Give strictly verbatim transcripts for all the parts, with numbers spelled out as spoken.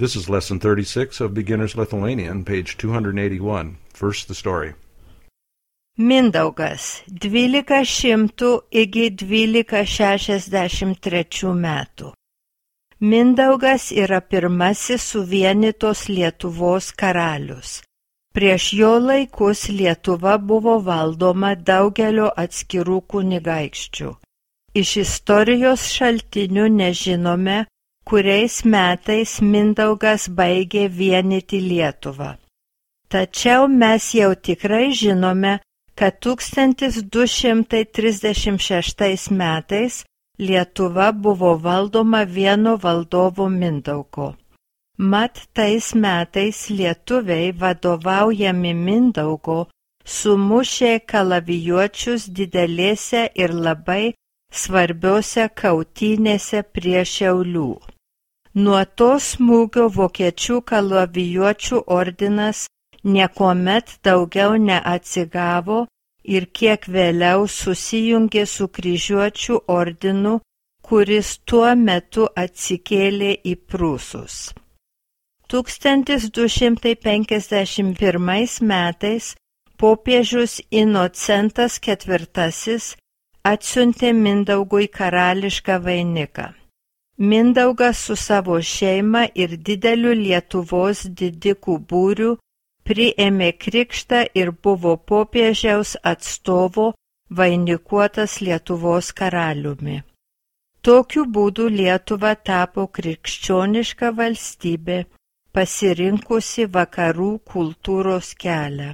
This is lesson thirty-six of Beginner's Lithuanian, page two eighty-one. First, the story. Mindaugas dvylika šimtų iki dvylika šešiasdešimt trečių metų. Mindaugas yra pirmasis suvienytos Lietuvos karalius. Prieš jo laikus Lietuva buvo valdoma daugelio atskirų kunigaikščių. Iš istorijos šaltinių nežinome, kuriais metais Mindaugas baigė vienyti Lietuvą. Tačiau mes jau tikrai žinome, kad tūkstantis du šimtai trisdešimt šeštais metais Lietuva buvo valdoma vieno valdovo Mindaugo. Mat tais metais lietuviai vadovaujami Mindaugo sumušė kalavijuočius didelėse ir labai svarbiose kautynėse prie Šiaulių. Nuo to smūgio vokiečių kalavijuočių ordinas niekuomet daugiau neatsigavo ir kiek vėliau susijungė su kryžiuočių ordinu, kuris tuo metu atsikėlė į Prūsus. tūkstantis du šimtai penkiasdešimt pirmais metais popiežius Inocentas ketvirtasis atsiuntė Mindaugui karališką vainiką. Mindaugas su savo šeima ir dideliu Lietuvos didikų būriu priėmė krikštą ir buvo popiežiaus atstovo vainikuotas Lietuvos karaliumi. Tokiu būdu Lietuva tapo krikščioniška valstybė, pasirinkusi vakarų kultūros kelią.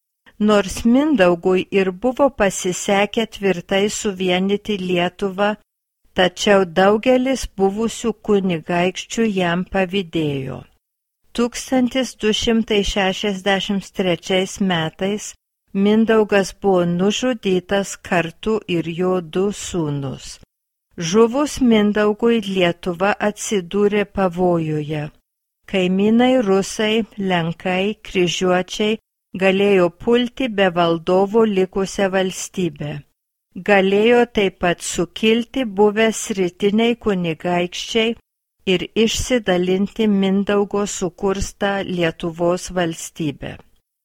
Nors Mindaugui ir buvo pasisekę tvirtai suvienyti Lietuvą, tačiau daugelis buvusių kunigaikščių jam pavydėjo. tūkstantis du šimtai šešiasdešimt trečiais metais Mindaugas buvo nužudytas kartu ir jo du sūnus. Žuvus Mindaugui Lietuva atsidūrė pavojuje. Kaimynai rusai, lenkai, kryžiuočiai galėjo pulti be valdovo likusią valstybę. Galėjo taip pat sukilti buvęs rytiniai kunigaikščiai ir išsidalinti Mindaugo sukurstą Lietuvos valstybę.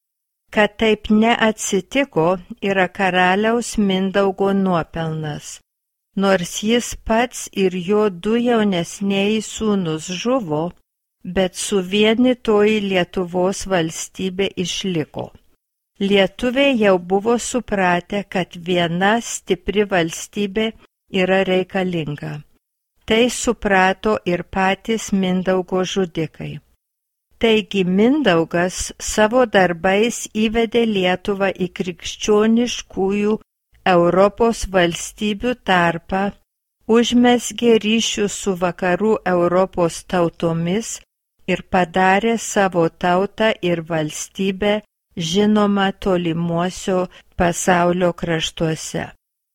Kad taip neatsitiko, yra karaliaus Mindaugo nuopelnas. Nors jis pats ir jo du jaunesnieji sūnus žuvo, bet suvienitoji Lietuvos valstybė išliko. Lietuviai jau buvo supratę, kad viena stipri valstybė yra reikalinga. Tai suprato ir patys Mindaugo žudikai. Taigi Mindaugas savo darbais įvedė Lietuvą į krikščioniškųjų Europos valstybių tarpą, užmezgė ryšius su vakarų Europos tautomis ir padarė savo tautą ir valstybę žinoma tolimuosio pasaulio kraštuose.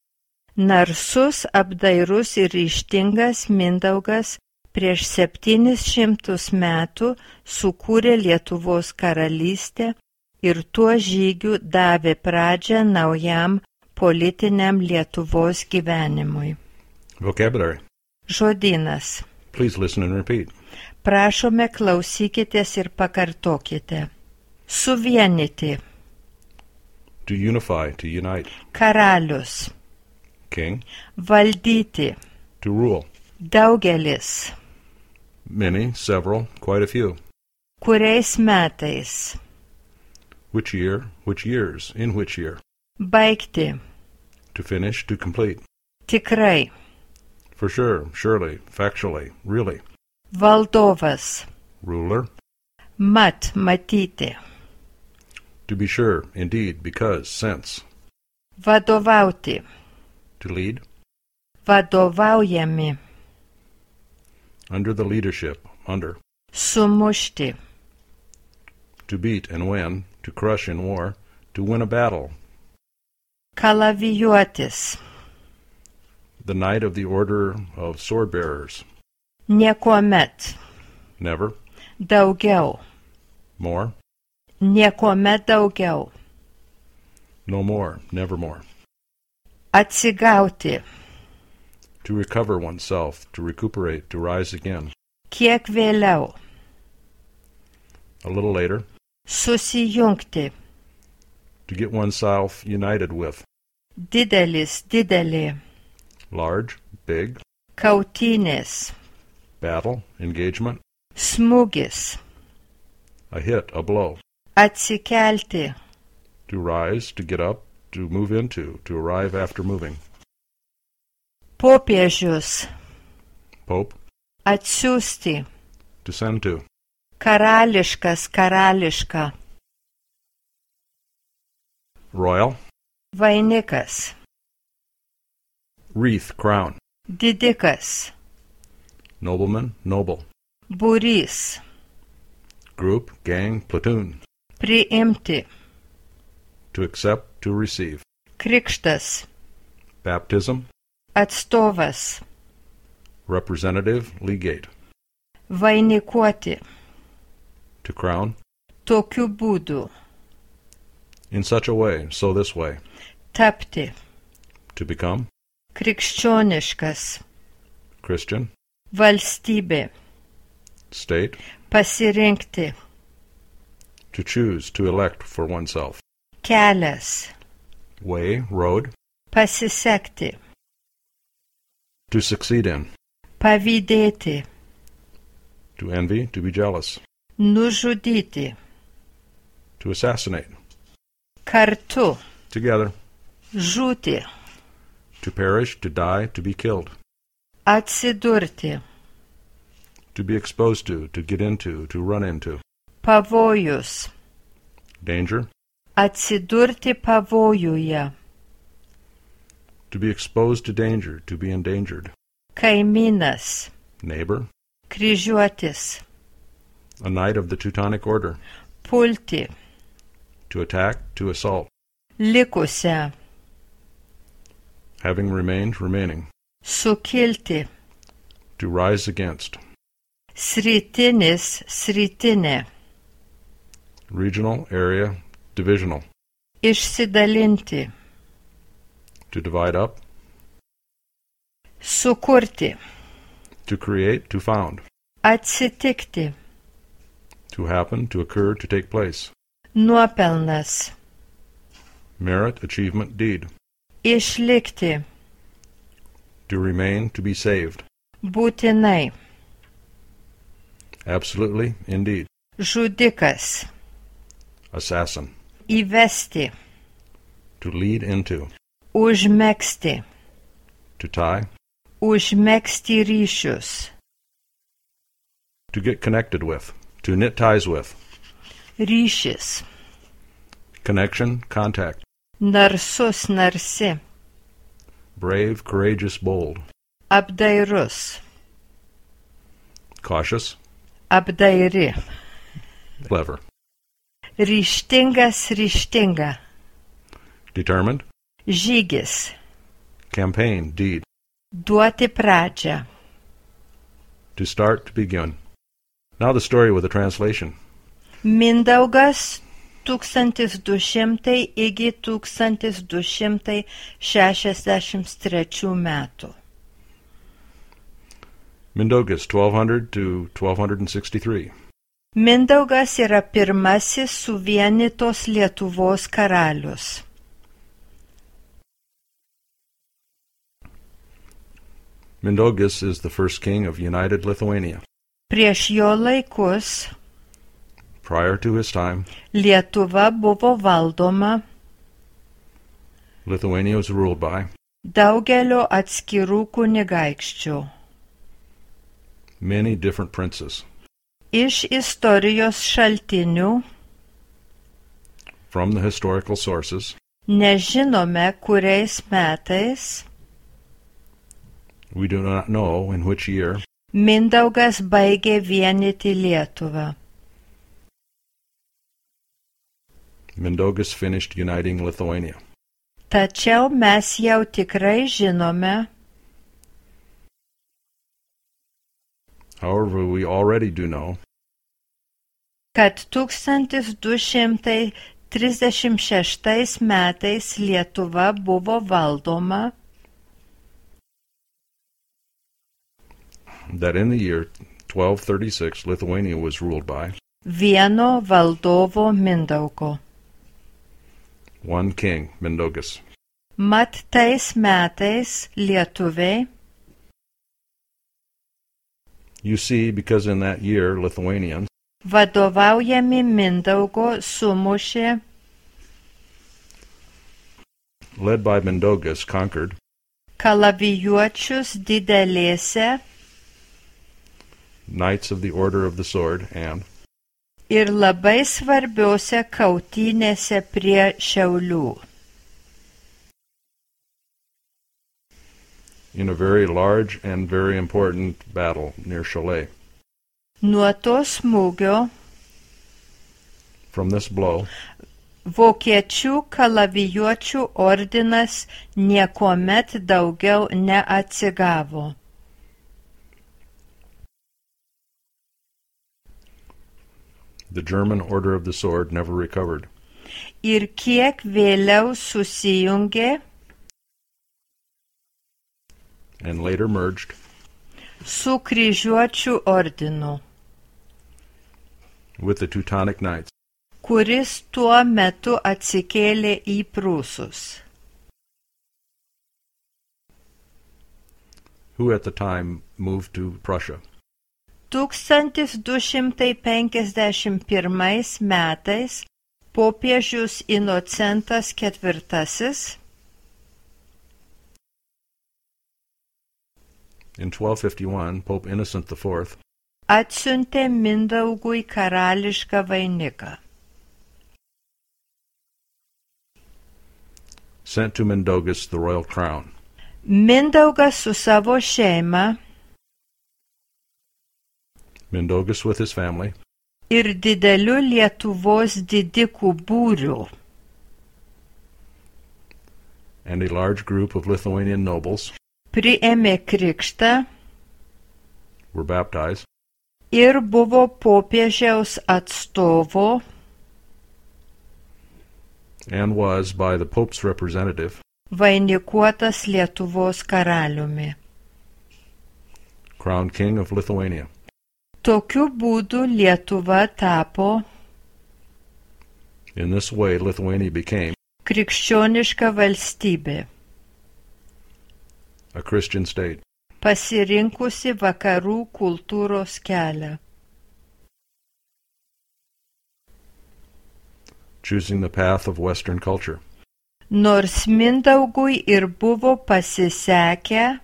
Narsus, apdairus ir ryžtingas Mindaugas prieš septynis šimtus metų sukūrė Lietuvos karalystę ir tuo žygiu davė pradžią naujam politiniam Lietuvos gyvenimui. Vocabulary. Žodynas. Please listen and repeat. Prašome, klausykitės ir pakartokite. Suvienyti. To unify, to unite. Karalius. King. Valdyti. To rule. Daugelis. Many, several, quite a few. Kuriais metais. Which year, which years, in which year. Baigti. To finish, to complete. Tikrai. For sure, surely, factually, really. Valdovas. Ruler. Mat, matyti. To be sure, indeed, because, since. Vadovauti. To lead. Vadovaujami. Under the leadership, under. Sumušti. To beat and win, to crush in war, to win a battle. Kalavijuotis. The Knight of the Order of Sword-Bearers. Niekuomet. Never. Daugiau. More. Niekuomet daugiau. No more, nevermore. Atsigauti. To recover oneself, to recuperate, to rise again. Kiek vėliau. A little later. Susijungti. To get oneself united with. Didelis, didelė. Large, big. Kautynės. Battle, engagement. Smūgis. A hit, a blow. Atsikelti. To rise, to get up, to move into, to arrive after moving. Popiežius. Pope. Atsiųsti. To send to. Karališkas, karališka. Royal. Vainikas. Wreath, crown. Didikas. Nobleman, noble. Būrys. Group, gang, platoon. Priimti. To accept, to receive. Krikštas. Baptism. Atstovas. Representative, legate. Vainikuoti. To crown. Tokiu būdu. In such a way, so this way. Tapti. To become. Krikščioniškas. Christian. Valstybė. State. Pasirinkti. To choose, to elect for oneself. Kelias. Way, road. Pasisekti. To succeed in. Pavydėti. To envy, to be jealous. Nužudyti. To assassinate. Kartu. Together. Žūti. To perish, to die, to be killed. Atsidurti. To be exposed to, to get into, to run into. Pavojus. Danger. Atsidurti pavojuje. To be exposed to danger, to be endangered. Kaimynas. Neighbor. Kryžiuotis. A knight of the Teutonic Order. Pulti. To attack, to assault. Likusią. Having remained, remaining. Sukilti. To rise against. Sritinis, sritinė. Regional, area, divisional. Išsidalinti. To divide up. Sukurti. To create, to found. Atsitikti. To happen, to occur, to take place. Nuopelnas. Merit, achievement, deed. Išlikti. To remain, to be saved. Būtinai. Absolutely, indeed. Žudikas. Assassin. Įvesti. To lead into. Užmegzti. To tie. Užmegzti ryšius. To get connected with. To knit ties with. Ryšis. Connection, contact. Narsus, narsi. Brave, courageous, bold. Apdairus. Cautious. Apdairi. Clever. Ryžtingas, ryžtinga. Determined. Žygis. Campaign, deed. Duoti pradžią. To start, to begin. Now the story with a translation. Mindaugas tūkstantis du šimtai iki tūkstantis du šimtai šešiasdešimt trečių metų. Mindaugas, twelve hundred to twelve sixty-three. Mindaugas yra pirmasis suvienytos Lietuvos karalius. Mindaugas is the first king of United Lithuania. Prieš jo laikus Prior to his time, Lietuva buvo valdoma Lithuania was ruled by daugelio atskirų kunigaikščių. many different princes. Iš istorijos šaltinių From the historical sources, nežinome, kuriais metais we do not know in which year Mindaugas baigė vienyti Lietuvą. Mindaugas finished uniting Lithuania. Tačiau mes jau tikrai žinome, However, we already do know kad tūkstantis du šimtai trisdešimt šeštais metais Lietuva buvo valdoma that in the year twelve thirty-six, Lithuania was ruled by vieno valdovo Mindaugo. One king, Mindaugas. Mat tais metais lietuviai, You see, because in that year Lithuanians, vadovaujami Mindaugo, sumušė, led by Mindaugas, conquered kalavijuočius didelėse Knights of the Order of the Sword and ir labai svarbiose kautynėse prie Šiaulių. in a very large and very important battle near Cholet. Nuo to smūgio From this blow, vokiečių kalavijuočių ordinas niekuomet daugiau neatsigavo. the German Order of the Sword never recovered. Ir kiek vėliau susijungė And later merged su kryžiuočių ordinu, with the Teutonic Knights, kuris tuo metu atsikėlė į Prūsus, who at the time moved to Prussia. tūkstantis du šimtai penkiasdešimt pirmais metais popiežius Inocentas ketvirtasis In twelve fifty-one, Pope Innocent the Fourth atsiuntė Mindaugui karališką vainiką. sent to Mindaugas the royal crown. Mindaugas su savo šeima Mindaugas with his family ir dideliu Lietuvos didikų būriu and a large group of Lithuanian nobles priėmė krikštą were baptized ir buvo popiežiaus atstovo and was, by the Pope's representative, vainikuotas Lietuvos karaliumi. crowned king of Lithuania. Tokiu būdu Lietuva tapo In this way, Lithuania became krikščioniška valstybė, a Christian state, pasirinkusi vakarų kultūros kelią, choosing the path of Western culture. nors Mindaugui ir buvo pasisekę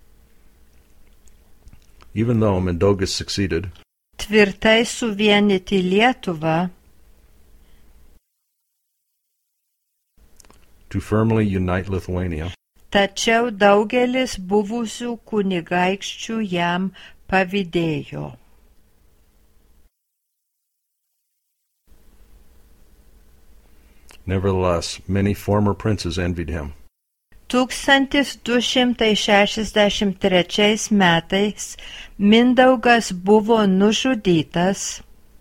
Even though Mindaugas succeeded tvirtai suvienyti Lietuvą, to firmly unite Lithuania, tačiau daugelis buvusių kunigaikščių jam pavydėjo. nevertheless, many former princes envied him. tūkstantis du šimtai šešiasdešimt trečiais metais Mindaugas buvo nužudytas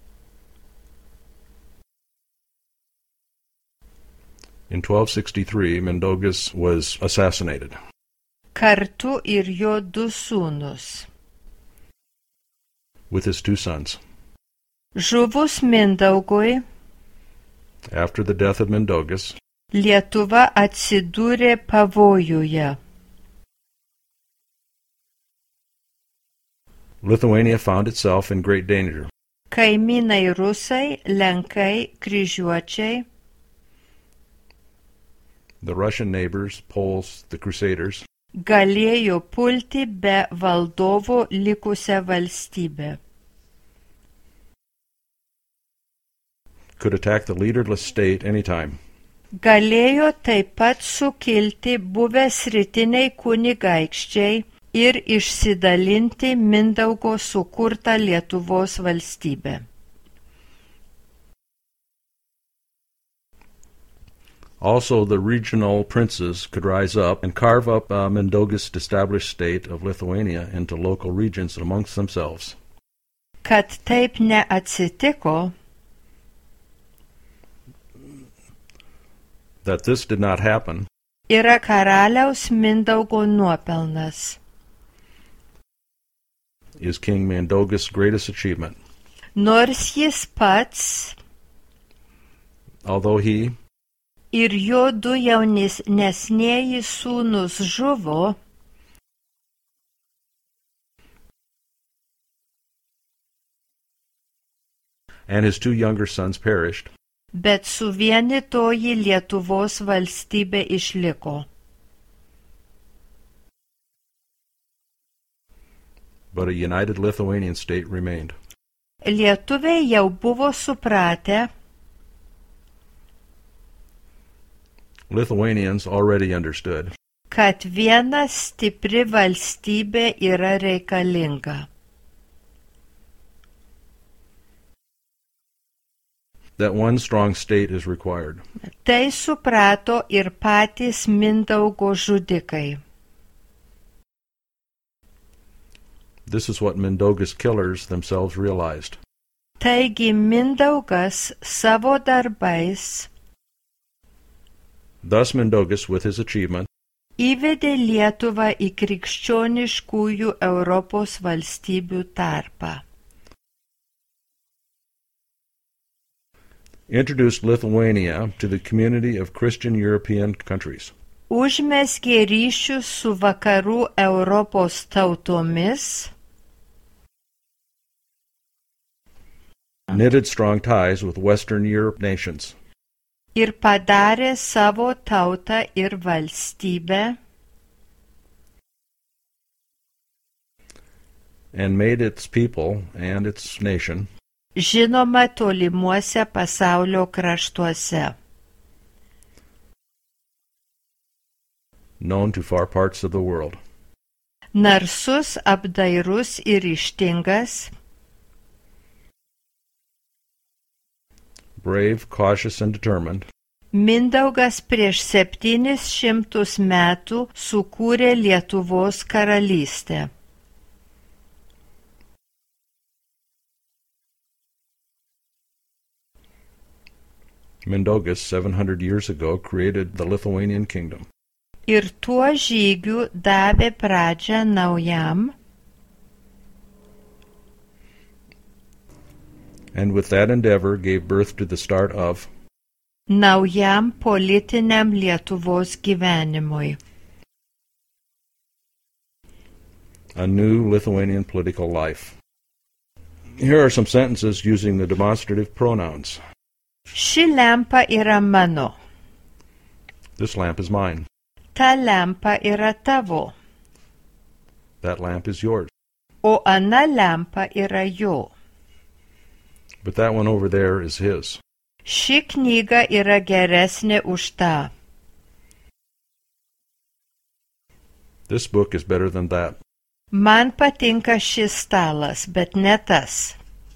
In twelve sixty-three, Mindaugas was assassinated, kartu ir jo du sūnus. with his two sons. Žuvus Mindaugui, After the death of Mindaugas, Lietuva atsidūrė pavojuje. Lithuania found itself in great danger. Kaimynai rusai, lenkai, kryžiuočiai, The Russian neighbors, Poles, the Crusaders, galėjo pulti be valdovo likusią valstybę. could attack the leaderless state anytime. Galėjo taip pat sukilti buvę rytiniai kunigaikščiai ir išsidalinti Mindaugo sukurtą Lietuvos valstybę. Also, the regional princes could rise up and carve up uh, Mindaugas' established state of Lithuania into local regions amongst themselves. Kad taip neatsitiko, That this did not happen yra karaliaus Mindaugo nuopelnas. is King Mindaugas' greatest achievement. Nors jis pats although he ir jo du jaunesnieji sūnūs žuvo, and his two younger sons perished, bet suvienytoji Lietuvos valstybė išliko. but a united Lithuanian state remained. Lietuviai jau buvo supratę, Lithuanians already understood kad viena stipri valstybė yra reikalinga. that one strong state is required. Tai suprato ir patys Mindaugo žudikai. This is what Mindaugas killers themselves realized. Taigi Mindaugas savo darbais Thus Mindaugas, with his achievement, įvedė Lietuvą į krikščioniškųjų Europos valstybių tarpą. introduced Lithuania to the community of Christian European countries. Užmezgė ryšius su vakarų Europos tautomis, knitted strong ties with Western Europe nations, ir padarė savo tautą ir valstybę, and made its people and its nation žinoma tolimuose pasaulio kraštuose, known to far parts of the world. narsus, apdairus ir ryžtingas, Brave, cautious, and determined, Mindaugas prieš septynis šimtus metų sukūrė Lietuvos karalystę. Mindaugas, seven hundred years ago, created the Lithuanian kingdom. Ir tuo žygiu davė pradžią naujam, and with that endeavor gave birth to the start of naujam politiniam Lietuvos gyvenimui. a new Lithuanian political life. Here are some sentences using the demonstrative pronouns. Ši lempa yra mano, This lamp is mine. ta lempa yra tavo, That lamp is yours. o ana lempa yra jo. But that one over there is his. Ši knyga yra geresnė už tą. This book is better than that. Man patinka šis stalas, bet ne tas.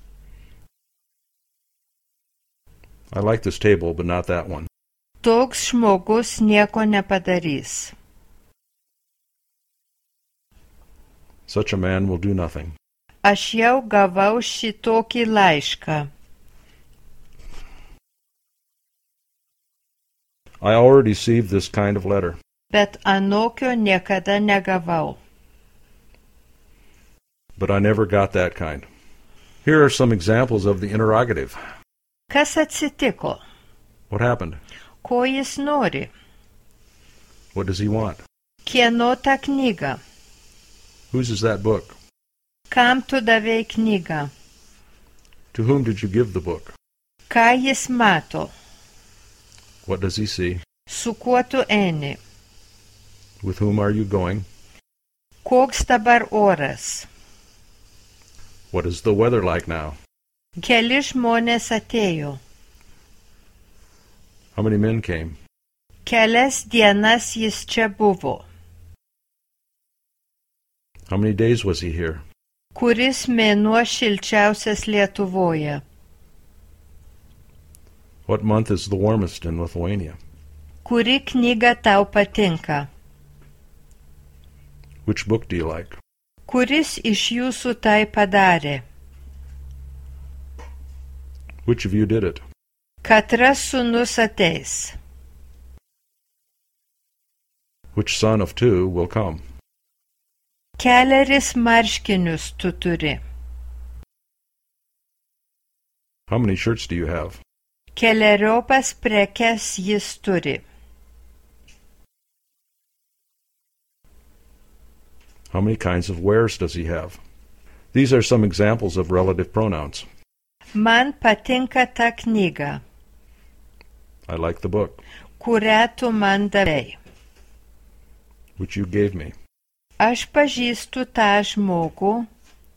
I like this table, but not that one. Toks žmogus nieko nepadarys. Such a man will do nothing. Aš jau gavau šitokį laišką. I already received this kind of letter. Bet anokio niekada negavau. But I never got that kind. Here are some examples of the interrogative. Kas atsitiko? What happened? Ko jis nori? What does he want? Kieno ta knyga? Whose is that book? Kam tu davei knygą? To whom did you give the book? Ką jis mato? What does he see? Su kuo tu eini? With whom are you going? Koks dabar oras? What is the weather like now? Keli žmonės atėjo. How many men came? Kelias dienas jis čia buvo. How many days was he here? Kuris mėnuo šilčiausias Lietuvoje? What month is the warmest in Lithuania? Kuri knyga tau patinka? Which book do you like? Kuris iš jūsų tai padarė? Which of you did it? Katras sūnus ateis? Which son of two will come? Keleris marškinius tu turi. How many shirts do you have? Keleriopas prekes jis turi. How many kinds of wares does he have? These are some examples of relative pronouns. Man patinka ta knyga, I like the book, kurią tu man davei. which you gave me. Aš pažįstu tą žmogų,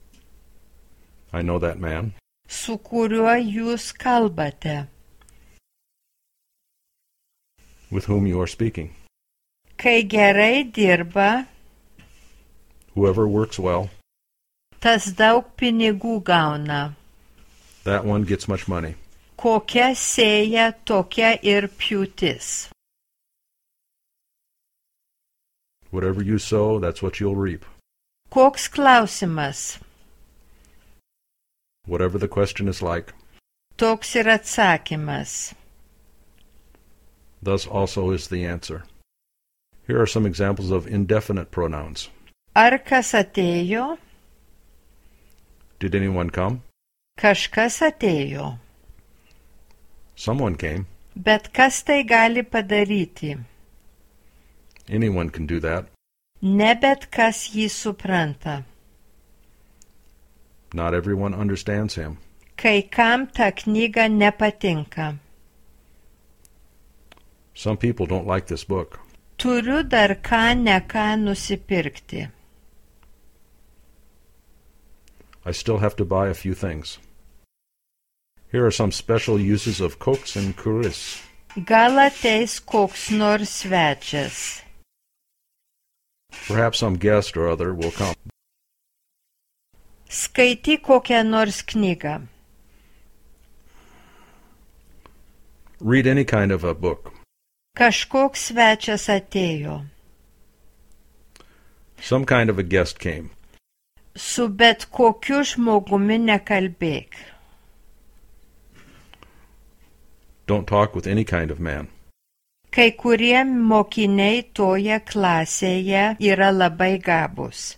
I know that man. su kuriuo jūs kalbate. With whom you are speaking. Kai gerai dirba, Whoever works well, tas daug pinigų gauna. that one gets much money. Kokia sėja, tokia ir pjūtis. Whatever you sow, that's what you'll reap. Koks klausimas? Whatever the question is like, Toks ir atsakymas. thus also is the answer. Here are some examples of indefinite pronouns. Ar kas atėjo? Did anyone come? Kažkas atėjo. Someone came. Bet kas tai gali padaryti? Anyone can do that. Ne bet kas jį supranta. Not everyone understands him. Kai kam ta knyga nepatinka. Some people don't like this book. Turiu dar ką ne ką nusipirkti. I still have to buy a few things. Here are some special uses of koks and kuris. Gal ateis koks nors svečias. Perhaps some guest or other will come. Skaityk kokią nors knygą. Read any kind of a book. Kažkoks svečias atėjo. Some kind of a guest came. Su bet kokiu žmogumi nekalbėk. Don't talk with any kind of man. Kai kurie mokiniai toje klasėje yra labai gabūs.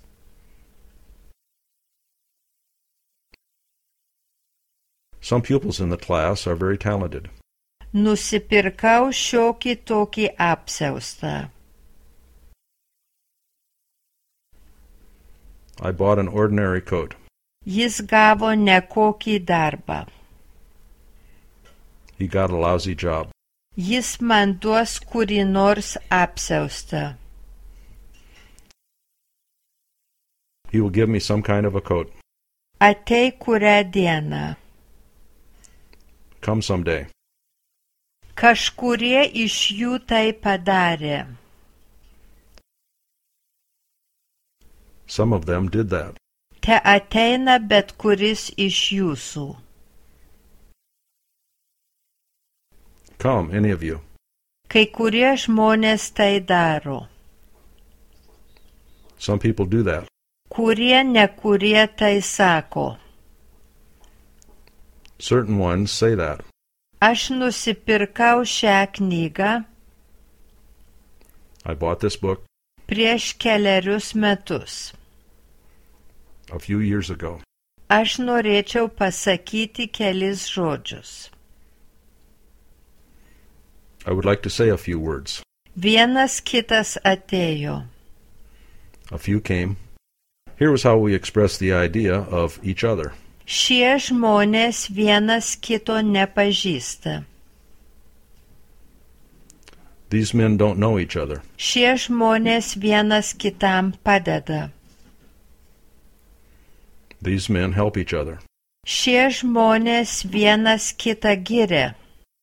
Some pupils in the class are very talented. Nusipirkau šiokį tokį apsiaustą. I bought an ordinary coat. Jis gavo nekokį darbą. He got a lousy job. Jis man duos kurį nors apsiaustą. He will give me some kind of a coat. Atei kurią dieną. Come someday. Kažkurie iš jų tai padarė. Some of them did that. Te ateina bet kuris iš jūsų. Come, any of you. Kai kurie žmonės tai daro. Some people do that. Kurie nekurie tai sako. Certain ones say that. Aš nusipirkau šią knygą I bought this book prieš kelerius metus. a few years ago. Aš norėčiau pasakyti kelis žodžius. I would like to say a few words. Vienas kitas atėjo. A few came. Here was how we express the idea of each other. Šie žmonės vienas kito nepažįsta. These men don't know each other. Šie žmonės vienas kitam padeda. These men help each other. Šie žmonės vienas kitą giria.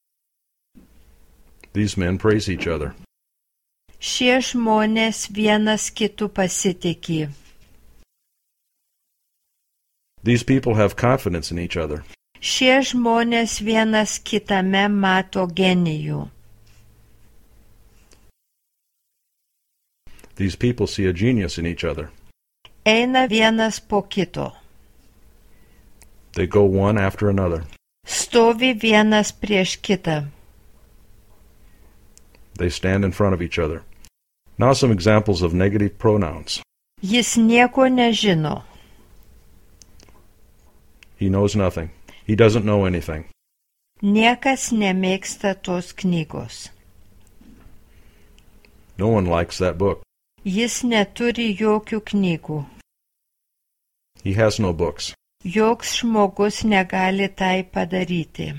These men praise each other. Šie žmonės vienas kitu pasitiki. These people have confidence in each other. Šie žmonės vienas kitame mato genijų. These people see a genius in each other. Eina vienas po kito. They go one after another. Stovi vienas prieš kitą. They stand in front of each other. Now some examples of negative pronouns. Jis nieko nežino. He knows nothing. He doesn't know anything. Niekas nemėgsta tos knygos. No one likes that book. Jis neturi jokių knygų. He has no books. Joks žmogus negali tai padaryti.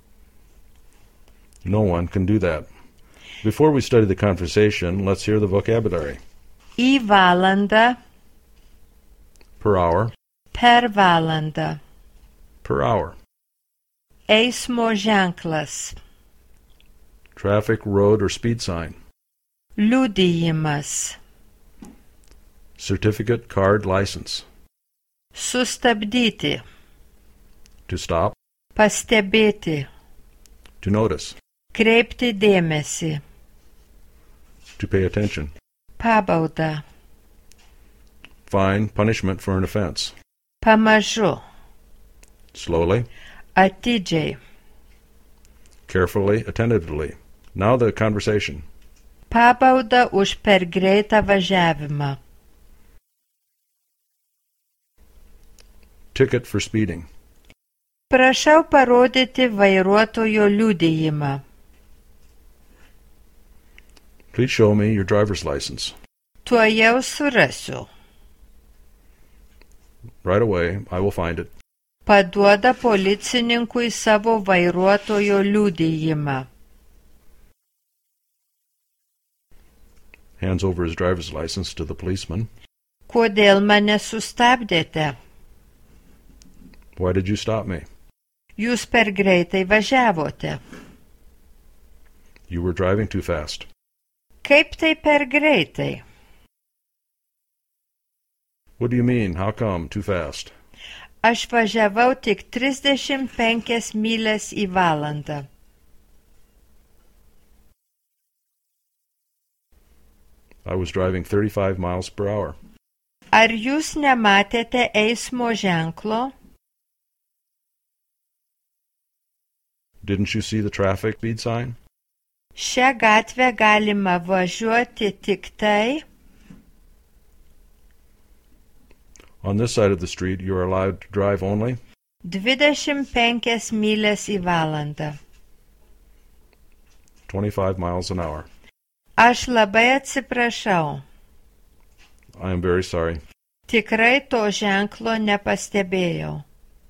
No one can do that. Before we study the conversation, let's hear the vocabulary. Į valandą, Per hour. per valandą. Per hour. Eismo ženklas. Traffic, road, or speed sign. Liudijimas. Certificate, card, license. Sustabdyti. To stop. Pastebėti. To notice. Kreipti dėmesį. To pay attention. Pabauda. Fine, punishment for an offense. Pamažu. Slowly. Atidžiai. Carefully, attentively. Now the conversation. Pabauda už per greitą važiavimą. Ticket for speeding. Prašau parodyti vairuotojo liudijimą. Please show me your driver's license. Tuojau surasiu. Right away, I will find it. Paduoda policininkui savo vairuotojo liudijimą. Hands over his driver's license to the policeman. Kodėl mane sustabdėte? Why did you stop me? Jūs per greitai važiavote. You were driving too fast. Kaip tai per greitai? What do you mean? How come? Too fast? Aš važiavau tik trisdešimt penkias mylias į valandą. I was driving thirty-five miles per hour. Ar jūs nematėte eismo ženklo? Didn't you see the traffic speed sign? Šią gatvę galima važiuoti tik tai. On this side of the street, you are allowed to drive only dvidešimt penkias mylias į valandą. twenty-five miles an hour. Aš labai atsiprašau. I am very sorry. Tikrai to ženklo nepastebėjau.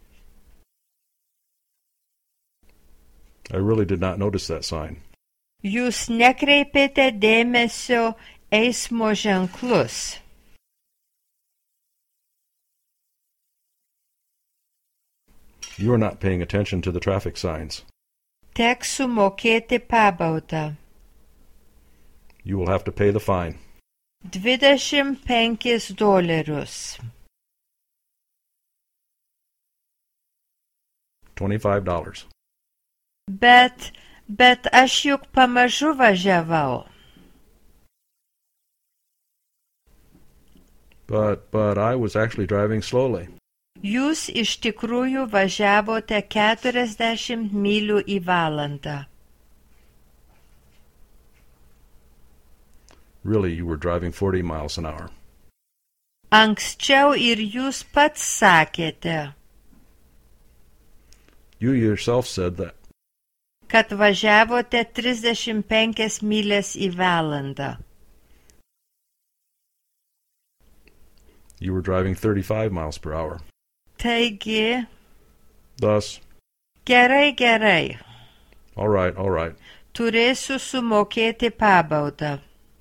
I really did not notice that sign. Jūs nekreipėte dėmesio eismo ženklus. You are not paying attention to the traffic signs. Teks sumokėti pabaudą. You will have to pay the fine. dvidešimt penkis dolerius. twenty-five dollars. Bet, bet aš juk pamažu važiavau. But, but I was actually driving slowly. Jūs iš tikrųjų važiavote keturiasdešimt mylių į valandą. Really, you were driving forty miles an hour. Anksčiau ir jūs pats sakėte, You yourself said that. kad važiavote trisdešimt penkias mylias į valandą. You were driving thirty-five miles per hour. Taigi, Thus, gerai, gerai, all right, all right. turėsiu sumokėti pabaudą.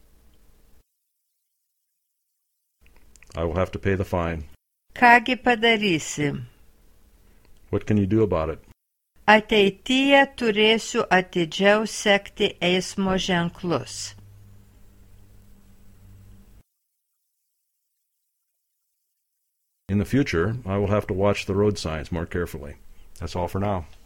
I will have to pay the fine. Kągi padarysi? What can you do about it? Ateityje turėsiu atidžiau sekti eismo ženklus. In the future, I will have to watch the road signs more carefully. That's all for now.